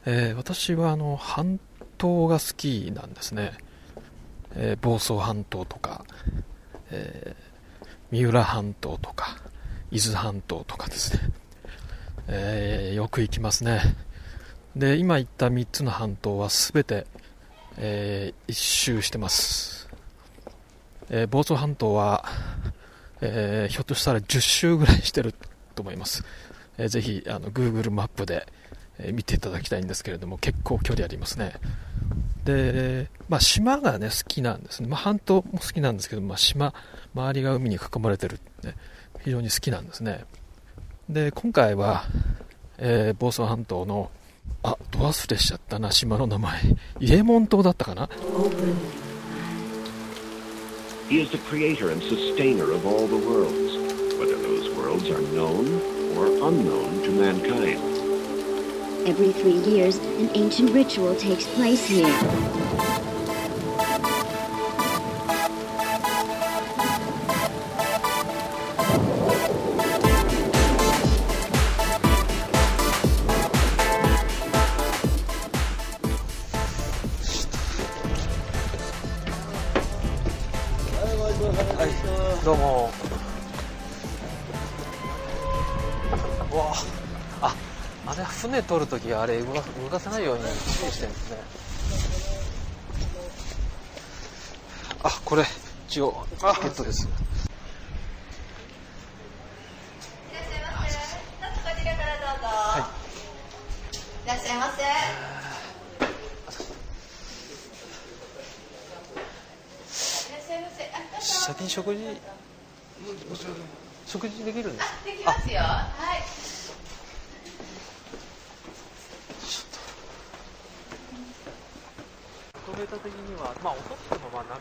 私は半島が好きなんですね。房総半島とか、三浦半島とか伊豆半島とかですね、よく行きますね。で、今言った3つの半島は全て、一周してます。房総半島は、ひょっとしたら10周ぐらいしてると思います。ぜひGoogle マップで、見ていただきたいんですけれども、結構距離ありますね。で、島がね好きなんですね。半島も好きなんですけど、島、周りが海に囲まれてる、ね、非常に好きなんですね。で、今回は、房総半島のど忘れしちゃったな、島の名前。伊右衛門島だったかな。 He is the creator and sustainer of all the worlds, whether those worlds are known or unknown to mankind. Every 3 years, an ancient ritual takes place here. Hi, どうも。あれ船取るときはあれ動かせないように注意してるんですね。これ一応チケットです。 はい。いらっしゃいませ。 先に食事できるんですか？ できますよ。はい。 音メーター的には、音っても波の音が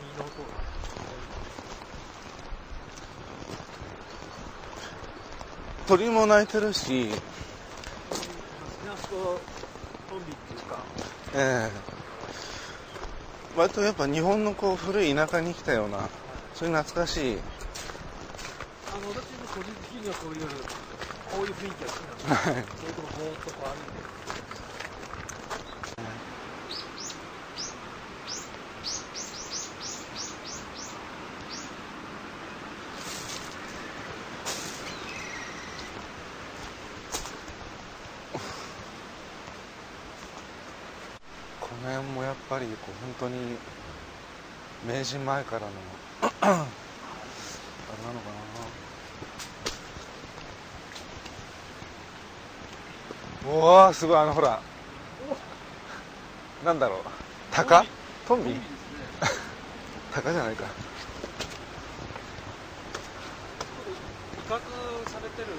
鳥も鳴いてるし、 トンビっていうか、 割とやっぱ日本の古い田舎に来たような、そういう懐かしい。 私の個人的にはこういう雰囲気が好きなんです。そういうとこぼーっと歩いて。 この辺もやっぱり本当に明治前からのあれなのかな。おお、すごい。ほら、なんだろう、鷹？トンビ？鷹じゃないか。 威嚇されてる。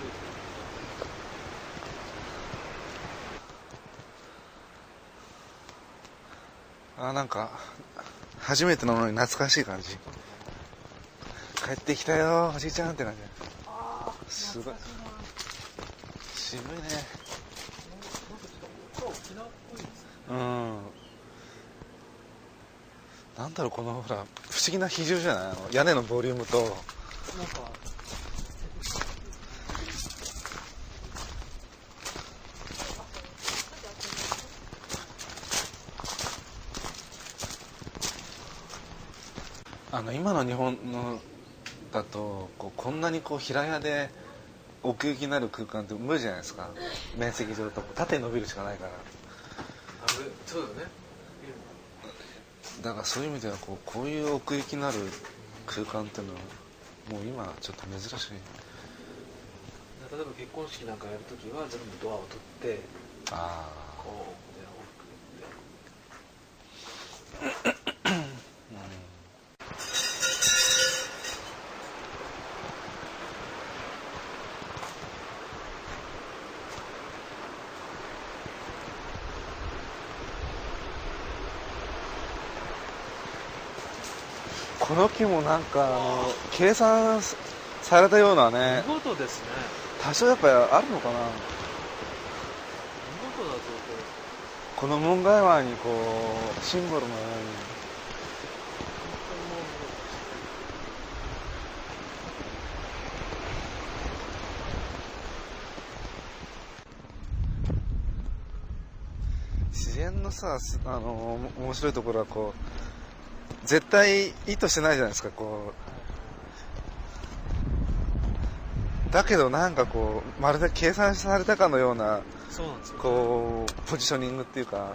なんか初めてののに懐かしい感じ。帰ってきたよおじいちゃんって感じ。すごい渋いね。なんだろう、このほら不思議な比重じゃない？屋根のボリュームとなんか今の日本のだとこんなに平屋で奥行きのある空間って無理じゃないですか。面積上と縦伸びるしかないから。 そうだね。 だからそういう意味ではこういう奥行きのある空間っていうのはもう今ちょっと珍しい。 例えば結婚式なんかやるときは全部ドアを取ってこうこの木もなんか計算されたようなね。 見事ですね。 多少やっぱりあるのかな。 見事だぞこの門外湾にシンボルのように。 自然のさ、面白いところはこう絶対意図してないじゃないですか。こうだけどなんかこうまるで計算されたかのような、 そうなんですよ、 こうポジショニングっていうか、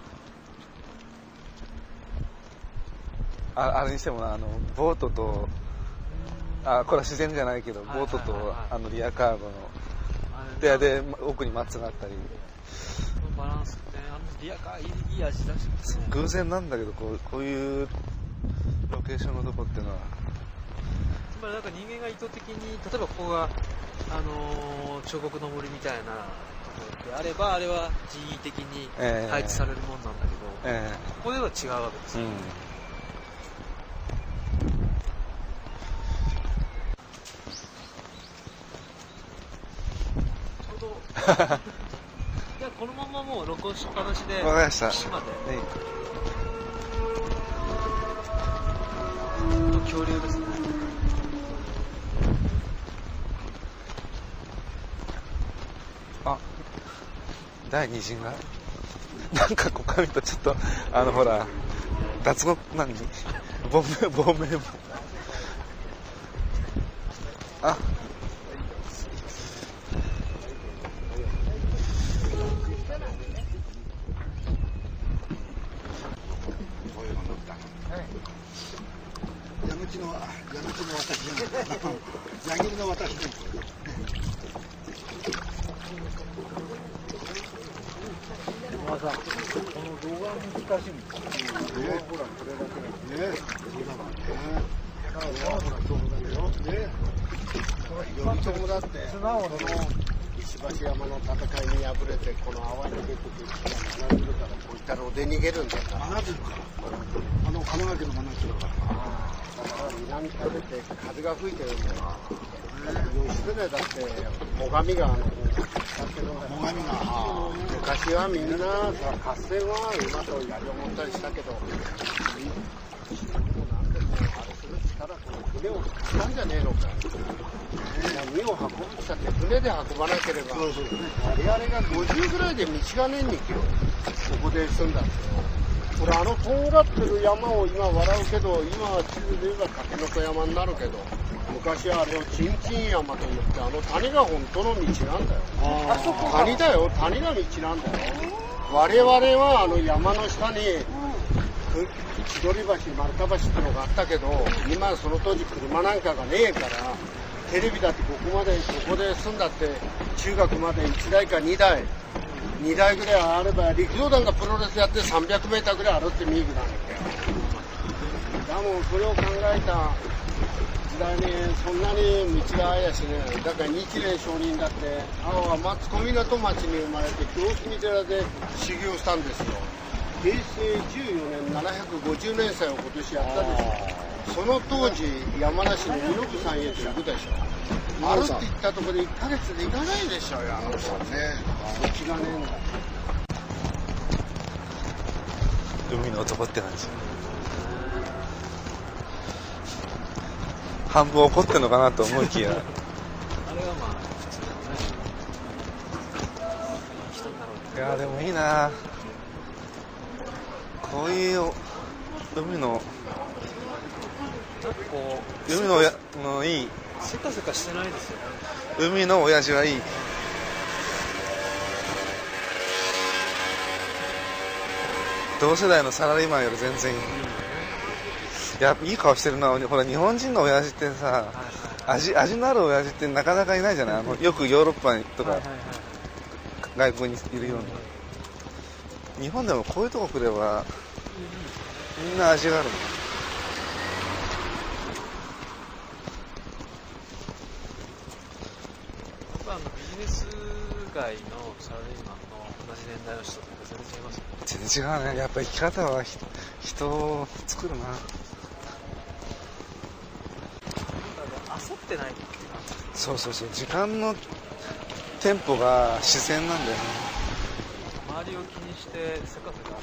あれにしてもな、ボートと、これは自然じゃないけど、ボートとリアカードので奥にマッツがあったり、 バランスね、リアカーいい味出してますね。 偶然なんだけどこういうロケーションのとこっていうのは、 つまりなんか人間が意図的に、例えばここが、彫刻の森みたいなところであれば、あれは人為的に配置されるもんなんだけど、ここでは違うわけですよ、ちょうどじゃあこのままもう録音しっぱなしで、 わかりました。 岸まで、恐竜ですね。 第二陣がなんかここ見るとちょっとほら脱獄亡命矢切の私ね。まあさ、この動画も難しいんですよ。ほらこれだけね。そうだもんね。ほらそうだよ。ね。頼朝だってこの石橋山の戦いに敗れてこの淡路出てくるから真鶴からこういったらお出逃げるんだから。真鶴か。神奈川県の真鶴か。だから南風って風が吹いてるんだよ。義経だって最上川の方昔はみんなさ合戦は馬と槍を持ったりしたけど、なんでもあれする力この船を使ったんじゃねえのか。荷を運ぶったって船で運ばなければ、我々が50ぐらいで道がねえに行くよ。ここで住んだんですよ。これとんがってる山を今笑うけど、今は地図で言えば竹の子山になるけど、昔はあれをちんちん山と言って谷が本当の道なんだよ。谷だよ、谷が道なんだよ。我々は山の下に千鳥橋、丸太橋ってのがあったけど、今その当時車なんかがねえから、テレビだってここで住んだって中学まで1台か2台ぐらいあれば陸上団がプロレスやって300メーターぐらいあるって見るなんだよ。だもんそれを考えた時代にそんなに道があやしね。だから日蓮上人だって松小湊町に生まれて清澄寺で修行したんですよ。平成14年750年祭を今年やったでしょ。その当時山梨の身延山へと行くでしょ。あるって言ったところで1ヶ月で行かないでしょうよ。道がねえんだ。 海の男って感じ。半分怒ってんのかなと思いきやあれはまあ普通だね。人になろう。 いやでもいいな、こういう海のいい、 せかせかしてないですよね。 海の親父はいい。同世代のサラリーマンより全然いい。いや、いい顔してるな。ほら日本人の親父ってさ、味のある親父ってなかなかいないじゃない。よくヨーロッパとか外国にいるように。日本でもこういうとこ来ればみんな味がある。 ビジネス界のサラリーマンの同じ年代の人と全然違いますよね。 全然違うね。やっぱ生き方は人を作るな。 焦ってないっていうか。 そう時間のテンポが自然なんだよね。 周りを気にしてせかせか焦って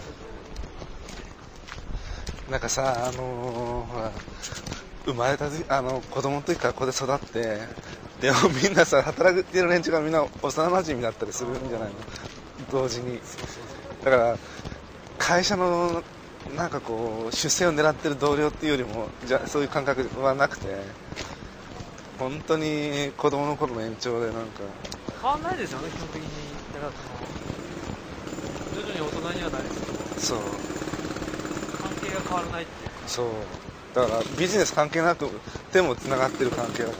る。 なんかさ、ほら生まれた時子供の時からここで育って、でもみんなさ働いてる連中がみんな幼馴染だったりするんじゃないの、同時に。 だから会社のなんかこう出世を狙ってる同僚っていうよりもそういう感覚はなくて、本当に子供の頃の延長でなんか変わんないですよね、基本的に。だから徐々に大人にはなりつつも、 そう関係が変わらないって。 そうだからビジネス関係なく手もつながってる関係だから。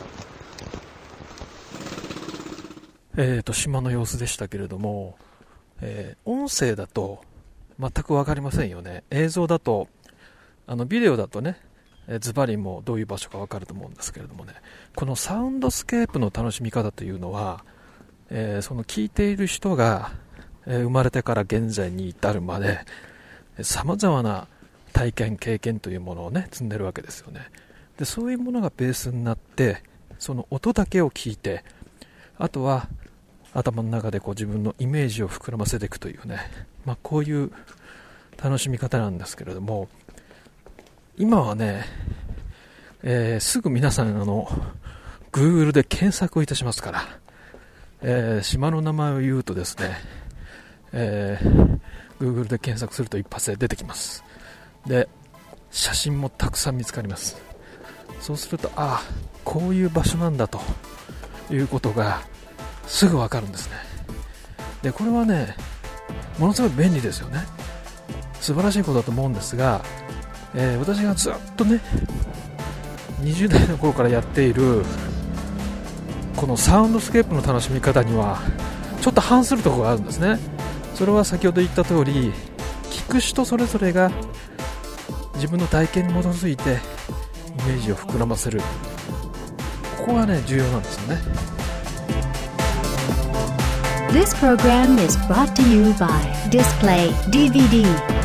島の様子でしたけれども、音声だと全く分かりませんよね。映像だとビデオだとね、ズバリもどういう場所か分かると思うんですけれどもね、このサウンドスケープの楽しみ方というのは、その聞いている人が、生まれてから現在に至るまで様々な体験経験というものをね積んでるわけですよね。でそういうものがベースになって、その音だけを聞いて、あとは頭の中でこう自分のイメージを膨らませていくというね、こういう楽しみ方なんですけれども、今はね、すぐ皆さんGoogle で検索をいたしますから、島の名前を言うとですね、Google で検索すると一発で出てきます。で写真もたくさん見つかります。そうするとこういう場所なんだということがすぐわかるんですね。でこれはねものすごい便利ですよね。素晴らしいことだと思うんですが、私がずっとね20代の頃からやっているこのサウンドスケープの楽しみ方にはちょっと反するところがあるんですね。それは先ほど言った通り、聞く人それぞれが自分の体験に基づいてイメージを膨らませる、ここがね重要なんですよね。 This program is brought to you by Display DVD.